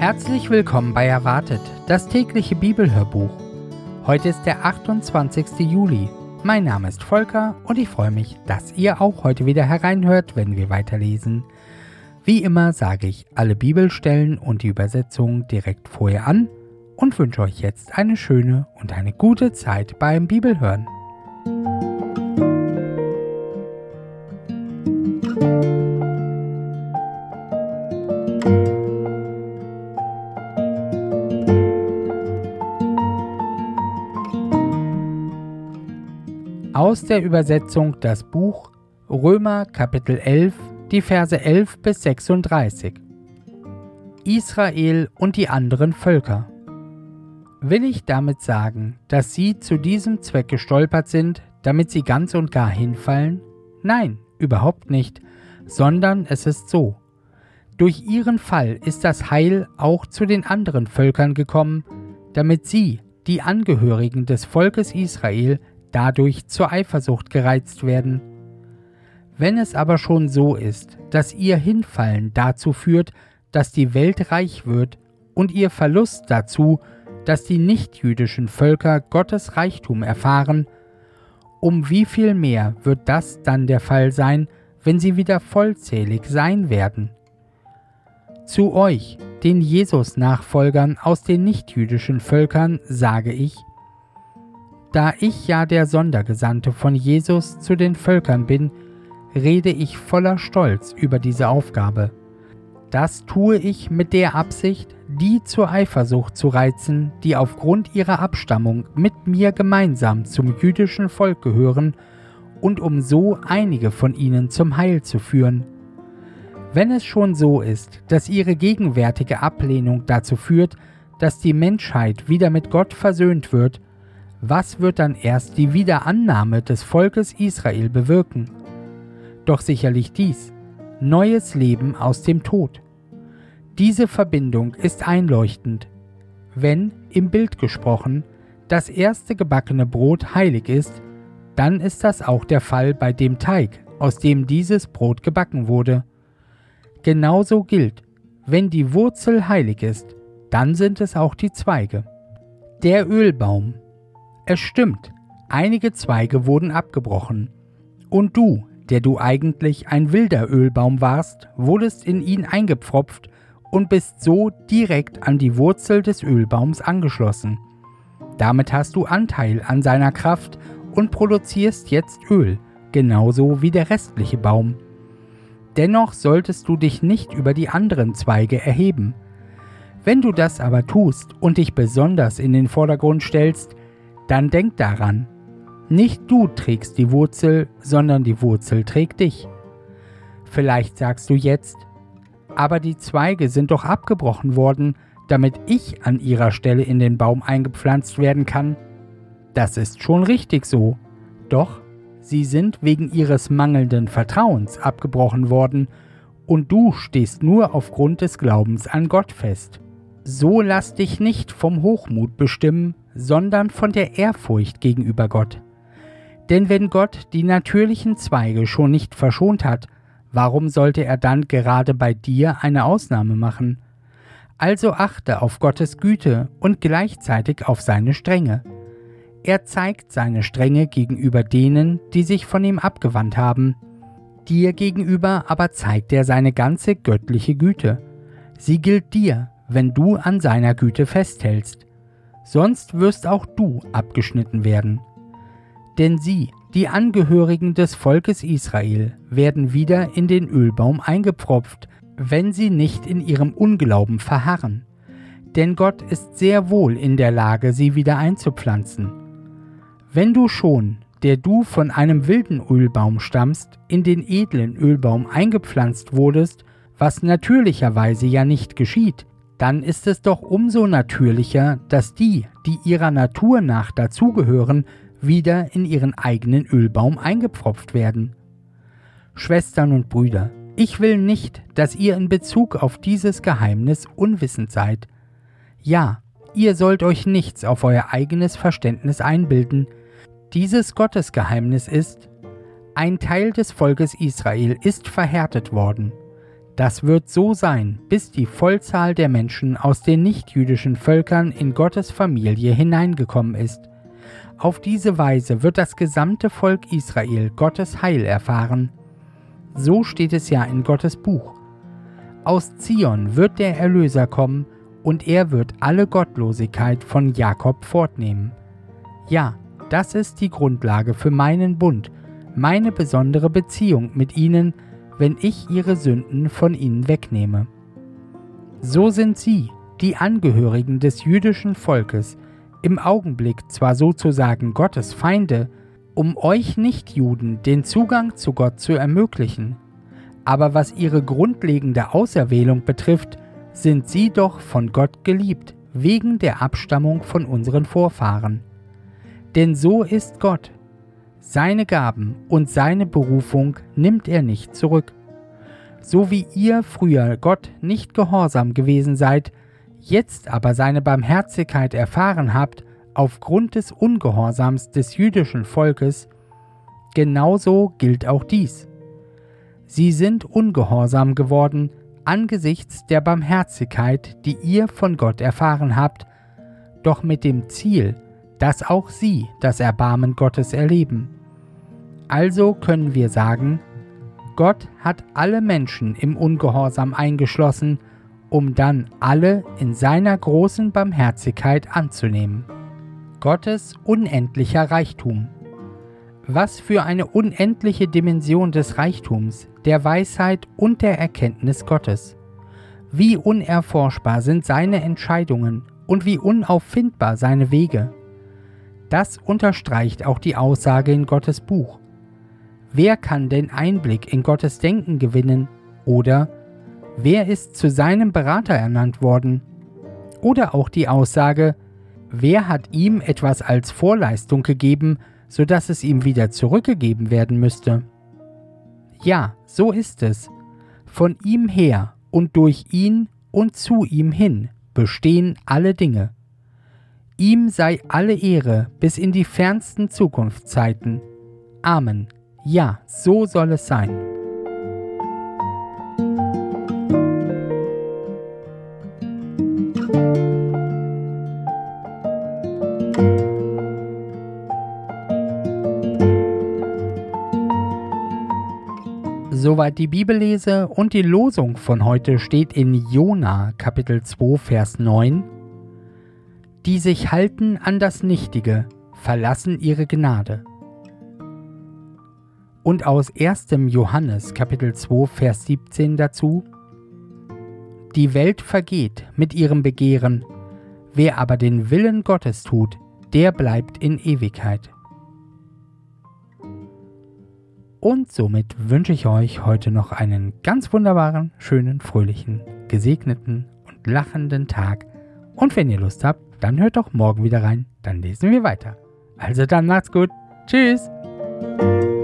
Herzlich willkommen bei Erwartet, das tägliche Bibelhörbuch. Heute ist der 28. Juli. Mein Name ist Volker und ich freue mich, dass ihr auch heute wieder hereinhört, wenn wir weiterlesen. Wie immer sage ich alle Bibelstellen und die Übersetzung direkt vorher an und wünsche euch jetzt eine schöne und eine gute Zeit beim Bibelhören. Aus der Übersetzung das Buch Römer Kapitel 11, die Verse 11 bis 36. Israel und die anderen Völker. Will ich damit sagen, dass sie zu diesem Zweck gestolpert sind, damit sie ganz und gar hinfallen? Nein, überhaupt nicht, sondern es ist so. Durch ihren Fall ist das Heil auch zu den anderen Völkern gekommen, damit sie, die Angehörigen des Volkes Israel, dadurch zur Eifersucht gereizt werden. Wenn es aber schon so ist, dass ihr Hinfallen dazu führt, dass die Welt reich wird und ihr Verlust dazu, dass die nichtjüdischen Völker Gottes Reichtum erfahren, um wie viel mehr wird das dann der Fall sein, wenn sie wieder vollzählig sein werden? Zu euch, den Jesus-Nachfolgern aus den nichtjüdischen Völkern, sage ich: Da ich ja der Sondergesandte von Jesus zu den Völkern bin, rede ich voller Stolz über diese Aufgabe. Das tue ich mit der Absicht, die zur Eifersucht zu reizen, die aufgrund ihrer Abstammung mit mir gemeinsam zum jüdischen Volk gehören, und um so einige von ihnen zum Heil zu führen. Wenn es schon so ist, dass ihre gegenwärtige Ablehnung dazu führt, dass die Menschheit wieder mit Gott versöhnt wird, was wird dann erst die Wiederannahme des Volkes Israel bewirken? Doch sicherlich dies: neues Leben aus dem Tod. Diese Verbindung ist einleuchtend. Wenn, im Bild gesprochen, das erste gebackene Brot heilig ist, dann ist das auch der Fall bei dem Teig, aus dem dieses Brot gebacken wurde. Genauso gilt: wenn die Wurzel heilig ist, dann sind es auch die Zweige. Der Ölbaum. Es stimmt, einige Zweige wurden abgebrochen. Und du, der du eigentlich ein wilder Ölbaum warst, wurdest in ihn eingepfropft und bist so direkt an die Wurzel des Ölbaums angeschlossen. Damit hast du Anteil an seiner Kraft und produzierst jetzt Öl, genauso wie der restliche Baum. Dennoch solltest du dich nicht über die anderen Zweige erheben. Wenn du das aber tust und dich besonders in den Vordergrund stellst, dann denk daran: nicht du trägst die Wurzel, sondern die Wurzel trägt dich. Vielleicht sagst du jetzt: aber die Zweige sind doch abgebrochen worden, damit ich an ihrer Stelle in den Baum eingepflanzt werden kann. Das ist schon richtig so. Doch sie sind wegen ihres mangelnden Vertrauens abgebrochen worden und du stehst nur aufgrund des Glaubens an Gott fest. So lass dich nicht vom Hochmut bestimmen, sondern von der Ehrfurcht gegenüber Gott. Denn wenn Gott die natürlichen Zweige schon nicht verschont hat, warum sollte er dann gerade bei dir eine Ausnahme machen? Also achte auf Gottes Güte und gleichzeitig auf seine Strenge. Er zeigt seine Strenge gegenüber denen, die sich von ihm abgewandt haben. Dir gegenüber aber zeigt er seine ganze göttliche Güte. Sie gilt dir, wenn du an seiner Güte festhältst. Sonst wirst auch du abgeschnitten werden. Denn sie, die Angehörigen des Volkes Israel, werden wieder in den Ölbaum eingepfropft, wenn sie nicht in ihrem Unglauben verharren. Denn Gott ist sehr wohl in der Lage, sie wieder einzupflanzen. Wenn du schon, der du von einem wilden Ölbaum stammst, in den edlen Ölbaum eingepflanzt wurdest, was natürlicherweise ja nicht geschieht, dann ist es doch umso natürlicher, dass die ihrer Natur nach dazugehören, wieder in ihren eigenen Ölbaum eingepfropft werden. Schwestern und Brüder, ich will nicht, dass ihr in Bezug auf dieses Geheimnis unwissend seid. Ja, ihr sollt euch nichts auf euer eigenes Verständnis einbilden. Dieses Gottesgeheimnis ist: ein Teil des Volkes Israel ist verhärtet worden. Das wird so sein, bis die Vollzahl der Menschen aus den nichtjüdischen Völkern in Gottes Familie hineingekommen ist. Auf diese Weise wird das gesamte Volk Israel Gottes Heil erfahren. So steht es ja in Gottes Buch. Aus Zion wird der Erlöser kommen, und er wird alle Gottlosigkeit von Jakob fortnehmen. Ja, das ist die Grundlage für meinen Bund, meine besondere Beziehung mit ihnen, wenn ich ihre Sünden von ihnen wegnehme. So sind sie, die Angehörigen des jüdischen Volkes, im Augenblick zwar sozusagen Gottes Feinde, um euch Nichtjuden den Zugang zu Gott zu ermöglichen, aber was ihre grundlegende Auserwählung betrifft, sind sie doch von Gott geliebt, wegen der Abstammung von unseren Vorfahren. Denn so ist Gott. Seine Gaben und seine Berufung nimmt er nicht zurück. So wie ihr früher Gott nicht gehorsam gewesen seid, jetzt aber seine Barmherzigkeit erfahren habt, aufgrund des Ungehorsams des jüdischen Volkes, genauso gilt auch dies. Sie sind ungehorsam geworden, angesichts der Barmherzigkeit, die ihr von Gott erfahren habt, doch mit dem Ziel, dass auch sie das Erbarmen Gottes erleben. Also können wir sagen, Gott hat alle Menschen im Ungehorsam eingeschlossen, um dann alle in seiner großen Barmherzigkeit anzunehmen. Gottes unendlicher Reichtum. Was für eine unendliche Dimension des Reichtums, der Weisheit und der Erkenntnis Gottes. Wie unerforschbar sind seine Entscheidungen und wie unauffindbar seine Wege. Das unterstreicht auch die Aussage in Gottes Buch. Wer kann denn Einblick in Gottes Denken gewinnen? Oder wer ist zu seinem Berater ernannt worden? Oder auch die Aussage, wer hat ihm etwas als Vorleistung gegeben, sodass es ihm wieder zurückgegeben werden müsste? Ja, so ist es. Von ihm her und durch ihn und zu ihm hin bestehen alle Dinge. Ihm sei alle Ehre bis in die fernsten Zukunftszeiten. Amen. Ja, so soll es sein. Soweit die Bibellese, und die Losung von heute steht in Jona Kapitel 2 Vers 9. Die sich halten an das Nichtige, verlassen ihre Gnade. Und aus 1. Johannes Kapitel 2 Vers 17 dazu: Die Welt vergeht mit ihrem Begehren, wer aber den Willen Gottes tut, der bleibt in Ewigkeit. Und somit wünsche ich euch heute noch einen ganz wunderbaren, schönen, fröhlichen, gesegneten und lachenden Tag. Und wenn ihr Lust habt, dann hört doch morgen wieder rein, dann lesen wir weiter. Also dann macht's gut. Tschüss!